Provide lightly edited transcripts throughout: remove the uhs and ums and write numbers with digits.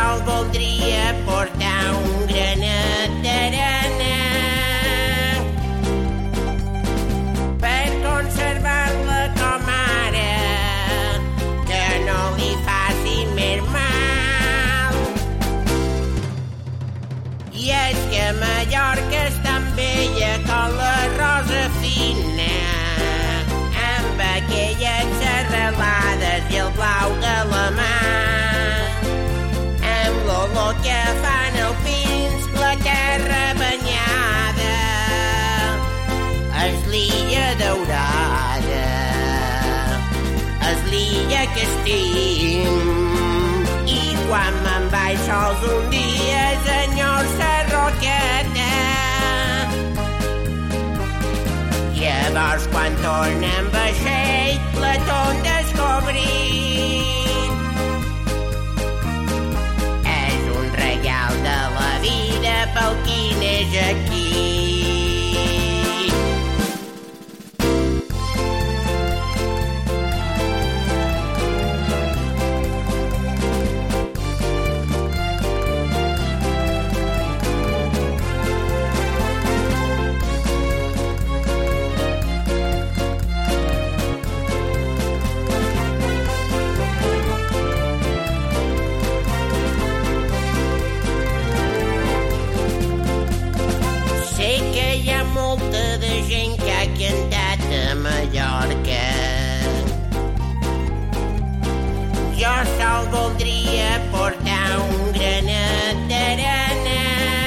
sol voldria portar un granet d'arena per conservar-la com ara, que no li faci més mal. I és que Mallorca és tan bella com la rosa fina, amb aquelles serralades i el blau de la mar, amb l'olor que fan els pins, la terra banyada, és l'illa daurada, és l'illa que estim. I quan me'n vaig sols un dia, senyor Sarroqueta, llavors quan tornem vaixell la torn descobrir. És un regal de la vida pel qui neix aquí. Molta de gent que ha cantat a Mallorca. Jo sol voldria portar un granet d'arena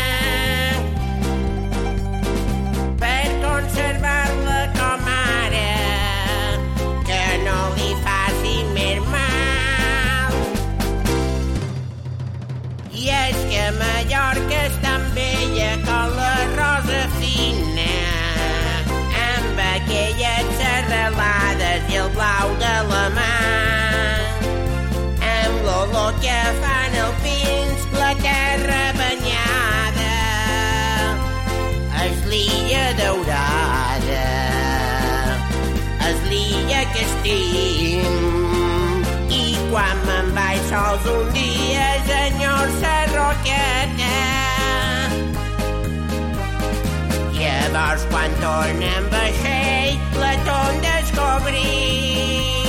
per conservar-la com ara, que no li faci més mal. I és que Mallorca és tan bella com la rosa fina, amb aquelles serralades i el blau de la mar, amb l'olor que fan els pins, la terra banyada, és l'illa daurada, és l'illa que estim. I quan me'n vaig sols un dia, senyor Sarroqueta, llavors quan tornem vaixell la torn descobrir.